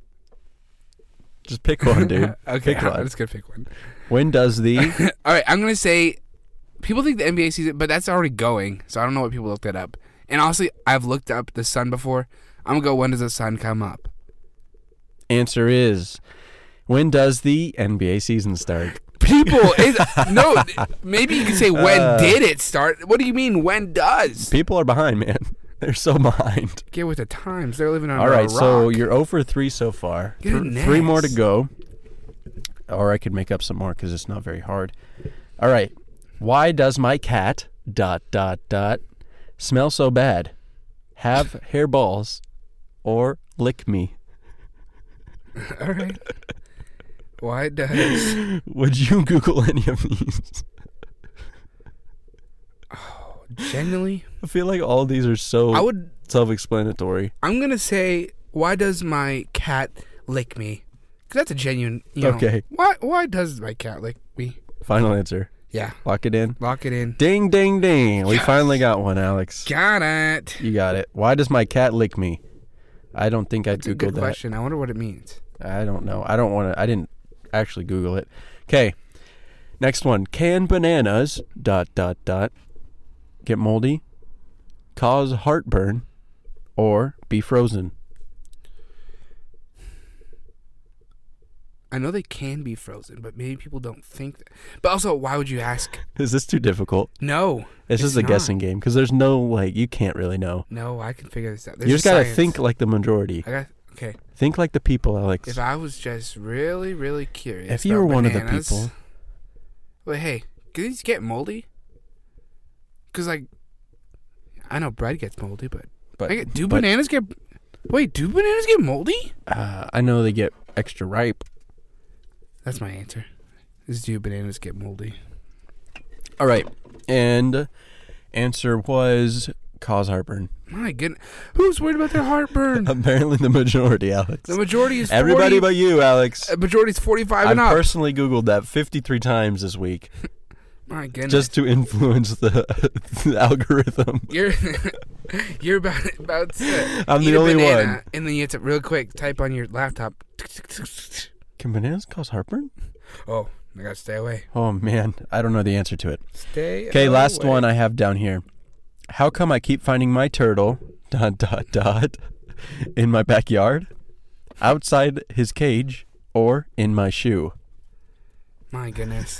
Just pick one, dude. Okay, Pick I'm one. just gonna pick one. When does the All right, I'm gonna say people think the N B A season, but that's already going, so I don't know what people looked that up. And honestly, I've looked up the sun before. I'm gonna go. When does the sun come up? answer is when does the N B A season start? people. It's, no, maybe you could say when Uh, did it start? What do you mean when does? People are behind, man. They're so behind. Get with the times. They're living under All right, a rock. so you're zero for three so far. Th- Goodness. three more to go. Or I could make up some more because it's not very hard. All right. Why does my cat, dot, dot, dot, smell so bad? Have hairballs or lick me? All right. Why does Would you Google any of these? genuinely? I feel like all these are so I would. self-explanatory. I'm gonna say, why does my cat lick me? Because that's a genuine. You know, Okay. Why? Why does my cat lick me? Final answer. Yeah. Lock it in. Lock it in. Ding, ding, ding. We Yes. finally got one, Alex. Got it. You got it. Why does my cat lick me? I don't think I'd That's a Google good that. question. I wonder what it means. I don't know. I don't want to. I didn't actually Google it. Okay. Next one. Can bananas dot dot dot get moldy, cause heartburn, or be frozen? I know they can be frozen, but maybe people don't think that. But also, why would you ask? Is this too difficult? No. This it's is a not. guessing game because there's no like you can't really know. No, I can figure this out. There's You just gotta science. think like the majority. I got okay. Think like the people, Alex. If I was just really, really curious. If you about were one of the bananas- people, Wait, hey, can these get moldy? Because like, I know bread gets moldy, but, but I get, do but, bananas get? Wait, do bananas get moldy? uh, I know they get extra ripe. That's my answer. Is do bananas get moldy? All right, and answer was cause heartburn. My goodness, who's worried about their heartburn? Apparently, the majority, Alex. The majority is Everybody forty, but you, Alex. The majority is forty-five I've and up. personally Googled that fifty-three times this week My goodness, just to influence the, the algorithm. you're you're about about to I'm eat the a only banana, one. and then you have to real quick type on your laptop. Can bananas cause heartburn? Oh, I gotta stay away. Oh, man. I don't know the answer to it. Stay. Okay, last away. one I have down here. How come I keep finding my turtle, dot, dot, dot, in my backyard, outside his cage, or in my shoe? My goodness.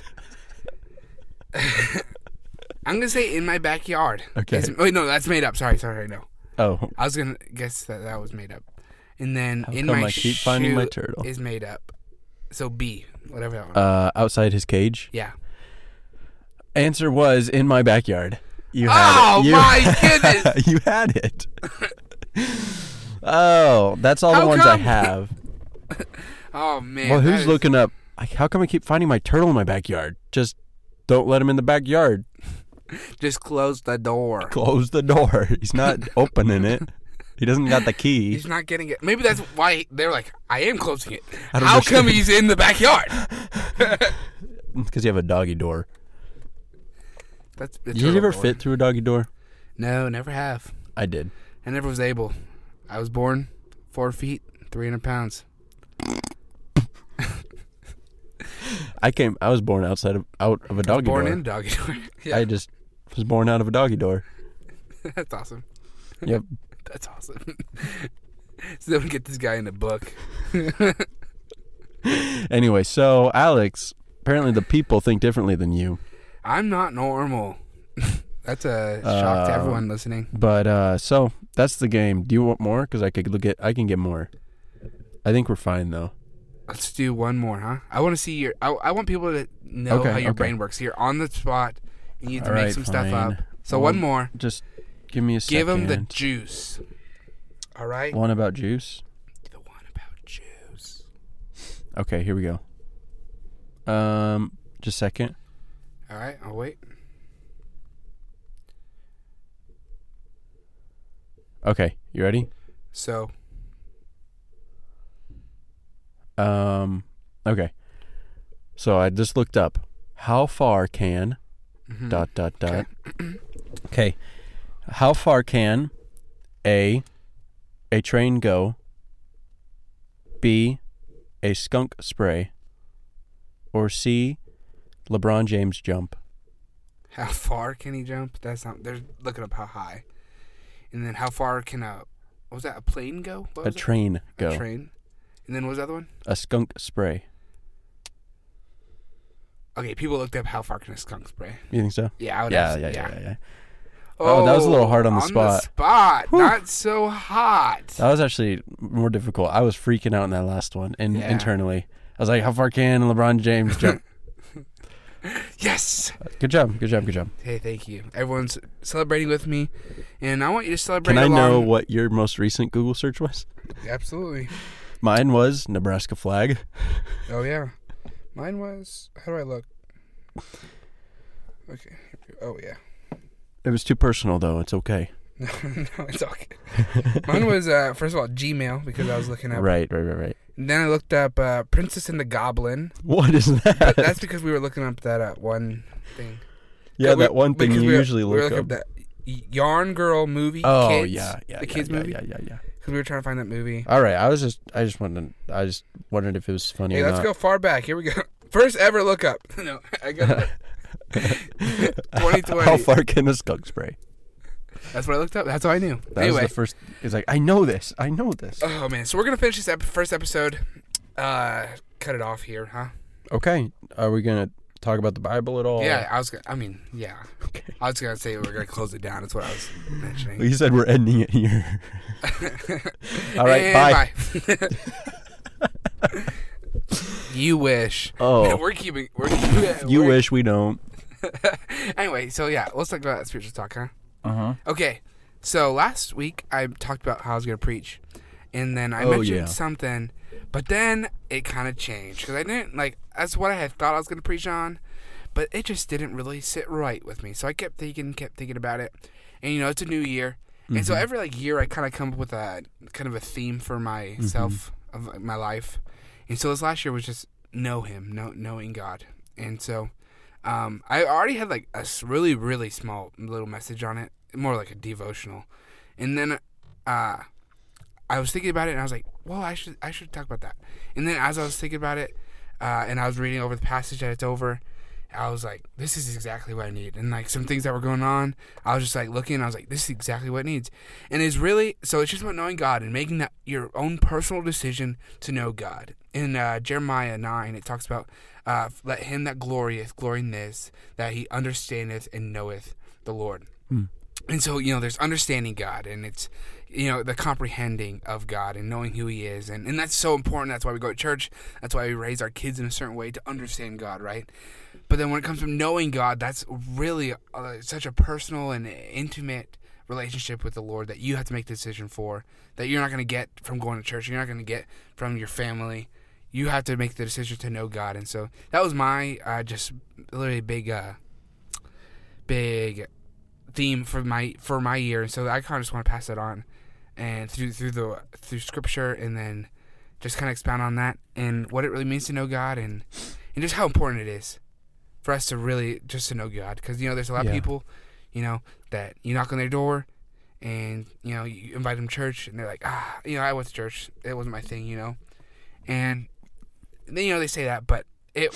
I'm gonna say in my backyard. Okay. It's- wait, no, that's made up. Sorry, sorry, no. Oh, I was gonna guess that that was made up. And then how in come my I keep shoe finding my turtle? is made up. So B, whatever that one. Uh, outside his cage? yeah. Answer was in my backyard. You had Oh it. You, my goodness! you had it. Oh, that's all the How ones I come? have. Oh man. Well, that who's is- looking up? Like, how come I keep finding my turtle in my backyard? Just don't let him in the backyard. Just close the door. Close the door. He's not opening it. He doesn't got the key. He's not getting it. Maybe that's why they're like, I am closing it. I don't How come understand. he's in the backyard? Because you have a doggy door. That's. the Did you turtle ever door. fit through a doggy door? No, never have. I did. I never was able. I was born four feet, three hundred pounds. I came. I was born outside of out of a I was doggy born door. in doggy door. Yeah, I just was born out of a doggy door. that's awesome. Yep. That's awesome. So they would get this guy in the book. Anyway, so Alex, apparently the people think differently than you. I'm not normal. That's a shock to Uh, everyone listening. But uh, so that's the game. Do you want more? Because I could look at. I can get more. I think we're fine though. Let's do one more, huh? I want to see your. I, I want people to know Okay, how your okay. brain works. You're on the spot, and you have to All make right, some stuff fine. up. So Well, one more. Just give me a second. Give him the juice. All right. One about juice. The one about juice. Okay, here we go. Um, just a second. All right. I'll wait. Okay, you ready? So Um, okay. So I just looked up. How far can mhm. dot dot dot. Okay. How far can A a train go? B a skunk spray? Or C LeBron James jump? How far can he jump? That's not. They're looking up how high. And then how far can a what was that? A plane go? What A was it? train go. A train. And then what was the other one? A skunk spray. Okay, people looked up how far can a skunk spray. You think so? Yeah, I would Yeah, have yeah, to- yeah, yeah, yeah. Oh, that was a little hard on the spot. spot. Not so hot. That was actually more difficult. I was freaking out in that last one, and Yeah. internally, I was like, "How far can LeBron James jump?" Yes. Good job, good job, good job. Hey, thank you. Everyone's celebrating with me, and I want you to celebrate. Can I along. know what your most recent Google search was? Absolutely. Mine was Nebraska flag. Oh yeah. Mine was. How do I look? Okay. Here we go. Oh yeah. It was too personal, though. It's okay. No, no, it's okay. Mine was uh, first of all Gmail because I was looking up. Right, right, right, right. And then I looked up uh, Princess and the Goblin. What is that? But that's because we were looking up that uh, one thing. yeah, we- that one thing because you we were- usually we were look looking up. that Y- Yarn Girl movie. Oh kids, yeah, yeah, the yeah, kids yeah, movie. yeah, yeah, yeah. Because we were trying to find that movie. All right, I was just, I just wanted, I just wondered if it was funny Hey, or let's not. go far back. Here we go. First ever look up. No, I got twenty twenty. How far can a skunk spray? That's what I looked up. That's all I knew. That anyway. was the first. It's like I know this. I know this. Oh man, so we're gonna finish this ep- first episode. Uh, cut it off here, huh? Okay, are we gonna talk about the Bible at all? Yeah, I was. Gonna, I mean, yeah. Okay. I was gonna say we're gonna close it down. That's what I was mentioning. Well, you said we're ending it here. All right, And bye. bye. You wish. Oh, we're keeping. We're keeping. you we're- wish we don't. Anyway, so yeah, let's talk about spiritual talk, huh? Uh huh. Okay, so last week I talked about how I was gonna preach, and then I Oh, mentioned yeah. something, but then it kind of changed because I didn't like. That's what I had thought I was gonna preach on, but it just didn't really sit right with me. So I kept thinking, kept thinking about it, and you know, it's a new year, and so Mhm. every like year I kind of come up with a kind of a theme for myself Mm-hmm. of like, my life, and so this last year was just know Him, know knowing God, and so. Um, I already had like a s- really, really small little message on it, more like a devotional, and then uh, I was thinking about it, and I was like, "Well, I should, I should talk about that." And then as I was thinking about it, uh, and I was reading over the passage that it's over, I was like, "This is exactly what I need." And like some things that were going on, I was just like looking, and I was like, "This is exactly what it needs." And it's really so it's just about knowing God and making that your own personal decision to know God. In uh, Jeremiah nine, it talks about. Uh, let him that glorieth glory in this, that he understandeth and knoweth the Lord. Hmm. And so, you know, there's understanding God, and it's, you know, the comprehending of God and knowing who He is. And, and that's so important. That's why we go to church. That's why we raise our kids in a certain way to understand God, right? But then when it comes to knowing God, that's really uh, such a personal and intimate relationship with the Lord that you have to make the decision for, that you're not going to get from going to church. You're not going to get from your family. You have to make the decision to know God. And so that was my uh, just literally big, uh, big theme for my for my year. And so I kind of just want to pass that on, and through through the through Scripture, and then just kind of expound on that and what it really means to know God, and and just how important it is for us to really just to know God. Because you know, there's a lot Yeah. of people, you know, that you knock on their door, and you know, you invite them to church, and they're like, ah, you know, I went to church, it wasn't my thing, you know, and then you know they say that, but it.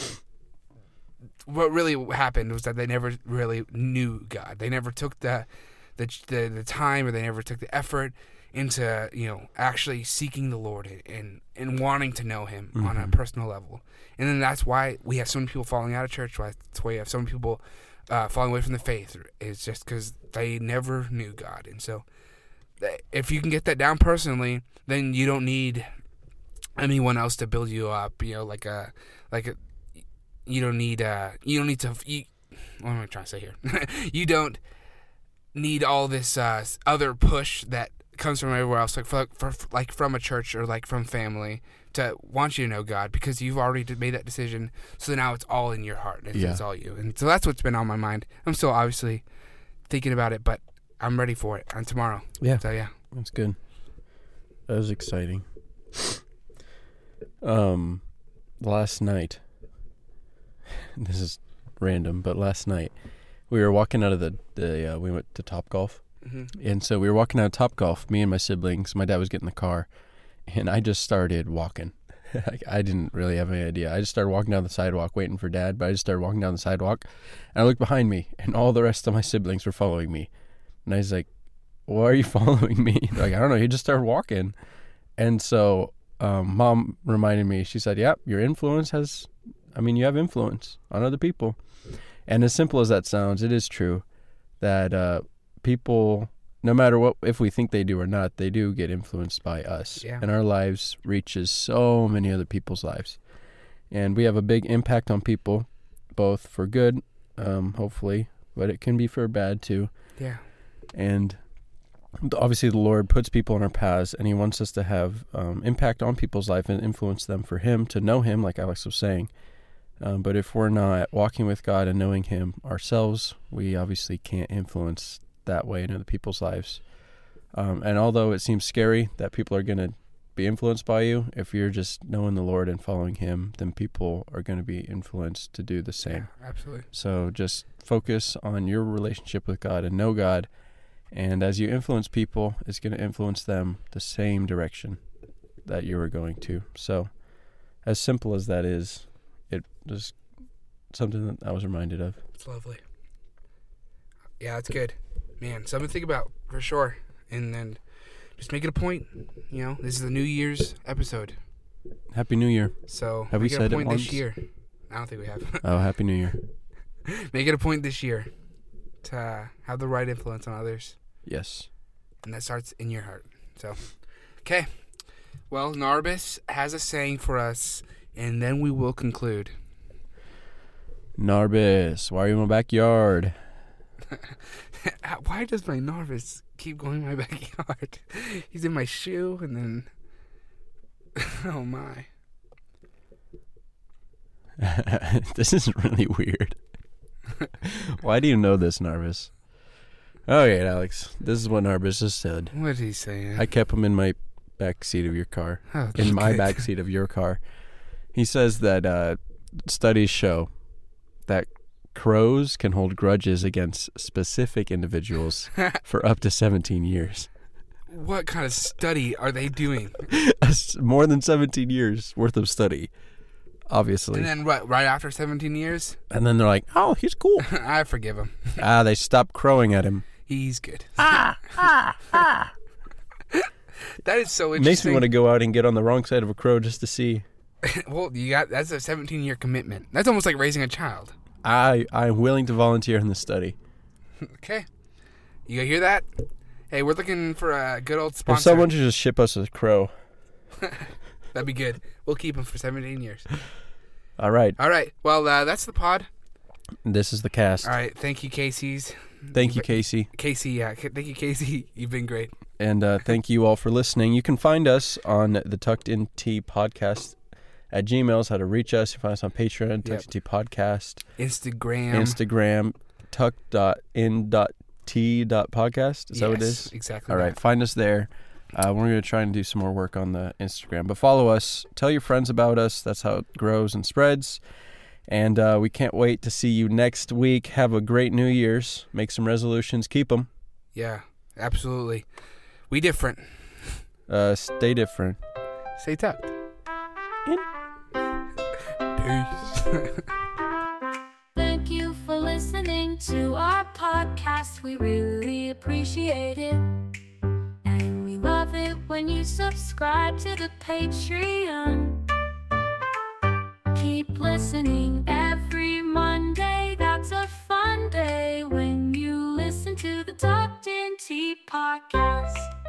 What really happened was that they never really knew God. They never took the, the the the time, or they never took the effort into, you know, actually seeking the Lord and and wanting to know Him on a Mhm. personal level. And then that's why we have so many people falling out of church. That's why we have so many people uh, falling away from the faith. It's just because they never knew God. And so, th- if you can get that down personally, then you don't need anyone else to build you up. You know, like a like a. You don't need uh you don't need to you, what am I trying to say here? You don't need all this uh, other push that comes from everywhere else, like for, for, like from a church or like from family, to want you to know God, because you've already made that decision. So now it's all in your heart. It's, Yeah. it's all you. And so that's what's been on my mind. I'm still obviously thinking about it, but I'm ready for it on tomorrow. Yeah. So yeah. That's good. That was exciting. Um, last night. This is random, but last night we were walking out of the the uh, we went to Topgolf, Mm-hmm. and so we were walking out of Topgolf. Me and my siblings. My dad was getting in the car, and I just started walking. Like, I didn't really have any idea. I just started walking down the sidewalk, waiting for Dad. But I just started walking down the sidewalk, and I looked behind me, and all the rest of my siblings were following me. And I was like, "Why are you following me?" They're like, "I don't know. You just started walking." And so, um, Mom reminded me. She said, "Yep, your influence has I mean, you have influence on other people. And as simple as that sounds, it is true that uh, people, no matter what, if we think they do or not, they do get influenced by us. Yeah. And our lives reaches so many other people's lives. And we have a big impact on people, both for good, um, hopefully, but it can be for bad too. Yeah. And obviously the Lord puts people in our paths, and he wants us to have um, impact on people's life and influence them for him, to know him, like Alex was saying. Um, but if we're not walking with God and knowing him ourselves, we obviously can't influence that way in other people's lives. Um, and although it seems scary that people are going to be influenced by you, if you're just knowing the Lord and following him, then people are going to be influenced to do the same. Yeah, absolutely. So just focus on your relationship with God and know God. And as you influence people, it's going to influence them the same direction that you were going to. So as simple as that is, it was something that I was reminded of. It's lovely. Yeah, that's good. Man, something to think about for sure. And then just make it a point. You know, this is the New Year's episode. Happy New Year. So have we make it said a point it once? this year. I don't think we have. Oh, Happy New Year. Make it a point this year to uh, have the right influence on others. Yes. And that starts in your heart. So, okay. Well, Narbus has a saying for us, and then we will conclude. Narbus, why are you in my backyard? Why does my Narbus keep going in my backyard? He's in my shoe, and then... oh, my. This is really weird. Why do you know this, Narbus? Okay, Alex. This is what Narbus has said. What is he saying? I kept him in my back seat of your car. Oh, in my good. back seat of your car. He says that uh, studies show that crows can hold grudges against specific individuals for up to seventeen years. What kind of study are they doing? More than seventeen years worth of study, obviously. And then what, right after seventeen years? And then they're like, oh, he's cool. I forgive him. Ah, they stopped crowing at him. He's good. ah, ah, ah. That is so interesting. Makes me want to go out and get on the wrong side of a crow just to see. Well, you got that's a seventeen-year commitment. That's almost like raising a child. I, I'm willing to volunteer in this study. Okay. You hear that? Hey, we're looking for a good old sponsor. If someone should just ship us a crow. That'd be good. We'll keep him for seventeen years. All right. All right. Well, uh, that's the pod. This is the cast. All right. Thank you, Casey's. Thank you, Casey. Casey, yeah. Thank you, Casey. You've been great. And uh, thank you all for listening. You can find us on the Tucked In Tea podcast at Gmail's how to reach us. You can find us on Patreon, Tucked Yep. In Tea podcast, Instagram. Instagram, tucked dot in dot tea dot podcast. Is yes, that what it is? Exactly. All right, find us there. Uh, we're going to try and do some more work on the Instagram. But follow us. Tell your friends about us. That's how it grows and spreads. And uh, we can't wait to see you next week. Have a great New Year's. Make some resolutions. Keep them. Yeah, absolutely. We different. Uh, stay different. Stay tucked. In. Peace. Thank you for listening to our podcast. We really appreciate it. And we love it when you subscribe to the Patreon. Keep listening every Monday. That's a fun day when you listen to the Tucked In Tea podcast.